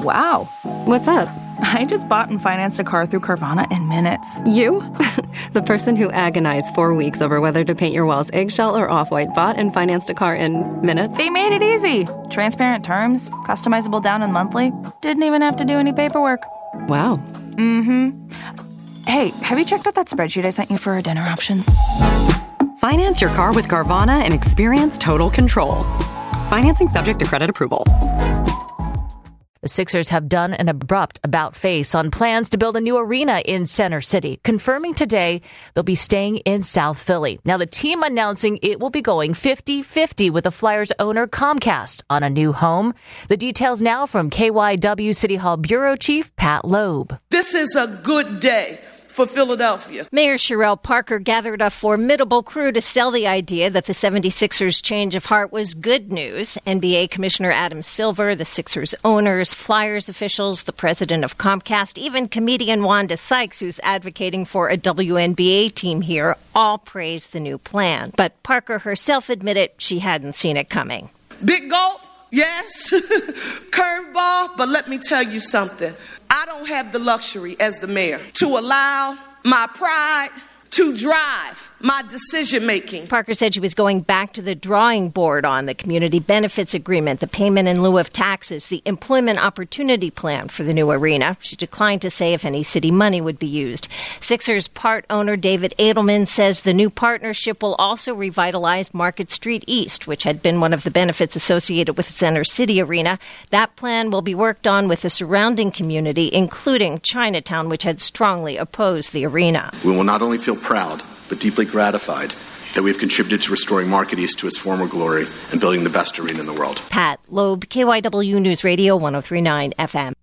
Wow. What's up? I just bought and financed a car through Carvana in minutes. You? The person who agonized 4 weeks over whether to paint your walls eggshell or off-white bought and financed a car in minutes? They made it easy. Transparent terms, customizable down and monthly. Didn't even have to do any paperwork. Wow. Hey, have you checked out that spreadsheet I sent you for our dinner options? Finance your car with Carvana and experience total control. Financing subject to credit approval. The Sixers have done an abrupt about-face on plans to build a new arena in Center City, confirming today they'll be staying in South Philly. Now, the team announcing it will be going 50-50 with the Flyers owner Comcast on a new home. The details now from KYW City Hall Bureau Chief Pat Loeb. This is a good day for Philadelphia. Mayor Sherelle Parker gathered a formidable crew to sell the idea that the 76ers' change of heart was good news. NBA Commissioner Adam Silver, the Sixers owners, Flyers officials, the president of Comcast, even comedian Wanda Sykes, who's advocating for a WNBA team here, all praised the new plan. But Parker herself admitted she hadn't seen it coming. Big gulp, yes. Curveball, but let me tell you something. I don't have the luxury as the mayor to allow my pride to drive my decision-making. Parker said she was going back to the drawing board on the community benefits agreement, the payment in lieu of taxes, the employment opportunity plan for the new arena. She declined to say if any city money would be used. Sixers part owner David Edelman says the new partnership will also revitalize Market Street East, which had been one of the benefits associated with Center City Arena. That plan will be worked on with the surrounding community, including Chinatown, which had strongly opposed the arena. We will not only feel proud, but deeply gratified that we've contributed to restoring Market East to its former glory and building the best arena in the world. Pat Loeb, KYW News Radio 103.9 FM.